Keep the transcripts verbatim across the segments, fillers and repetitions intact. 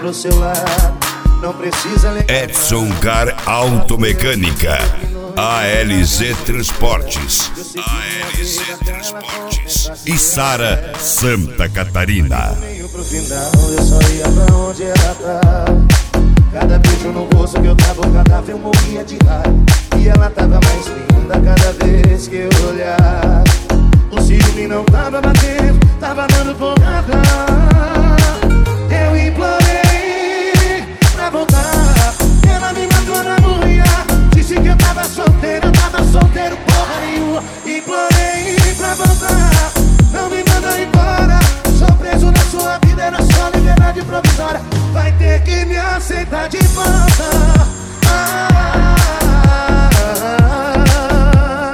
do seu lado. Não precisa ligar. Edson Car Automecânica, A L Z Transportes, A L Z Transportes e Sara Santa Catarina. Pro final, eu só ia pra onde ela tava. Cada beijo no rosto que eu tava, cada vez eu morria de raiva. E ela tava mais linda cada vez que eu olhava. O ciúme não tava batendo, tava dando porrada. Eu implorei pra voltar, ela me matou na murria. Disse que eu tava solteiro, eu tava solteiro porra nenhuma. Implorei pra voltar, não me manda embora. Sou preso na sua vida, era só liberdade provisória. Vai ter que me aceitar de volta. Ah, ah, ah, ah.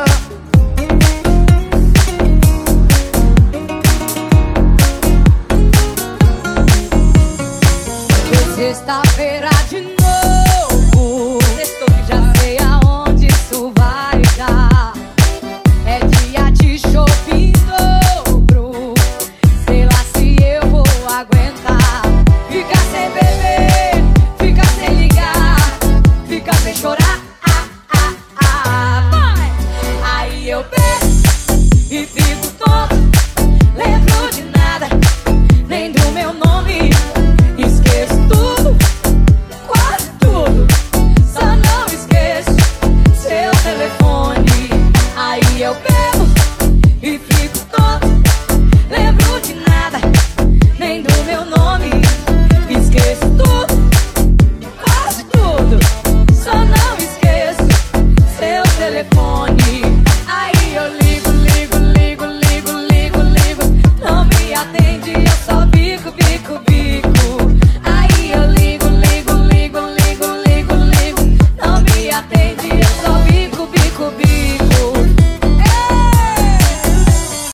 Sexta-feira de novo, sextou que já sei aonde isso vai dar. É dia de shopping dobro, sei lá se eu vou aguentar. Ficar sem beber, ficar sem ligar, ficar sem chorar, ah, ah, ah. Vai! Aí eu bebo e fico tonto, lembro de nada, nem do meu nome. Esqueço tudo, quase tudo, só não esqueço seu telefone. Aí eu bebo e fico tonto, lembro de nada, nem do meu nome. Esqueço tudo, quase tudo, só não esqueço seu telefone. Aí eu ligo, ligo, ligo, ligo, ligo, ligo, não me atende, eu só